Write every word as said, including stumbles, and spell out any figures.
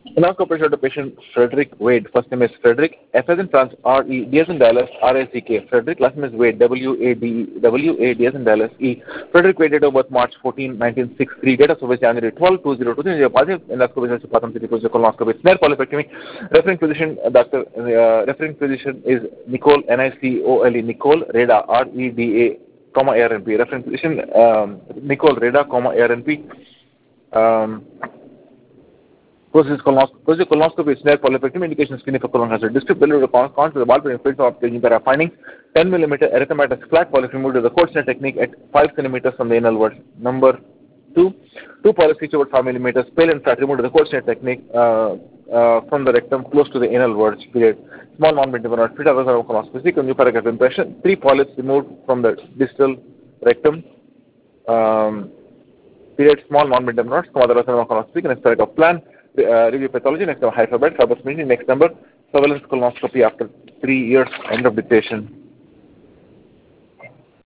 Colonoscopy showed the patient Frederick Wade. First name is Frederick. F as in France, R E. D as in Dallas, R A C K. Frederick. Last name is Wade, W A D E. W A D as in Dallas, E. Frederick Wade, date of birth March fourteenth, nineteen sixty-three. Date of service January twelfth, two thousand two. Positive endoscopy is Patham City colonoscopy. Snare polypectomy. Referring physician, uh, Doctor. Uh, referring physician is Nicole, N I C O L E. Nicole Reda, R E D A, comma A R N P. Referring physician um, Nicole Reda, comma A R N P. Um, Procedure colonoscopy, colonoscopy is snare polypectomy, indication skin for colon cancer. District value of the con to the ballpark infiltration of taking para findings. ten millimeter erythematous flat polyp removed with the cold snare technique at five centimeters from the anal verge. Number two, two polyps each about five millimeters, pale and flat removed with the cold snare technique uh, uh, from the rectum close to the anal verge. Period. Small non-medium not fit others of colonoscopy. Second, new paragraph impression. Three polyps removed from the distal rectum. Um, period. Small non-medium nodes. Some other colonoscopy. Next paragraph plan. Uh, review pathology. Next number hyphabet, fibrous meeting. Next number surveillance colonoscopy after three years end of dictation.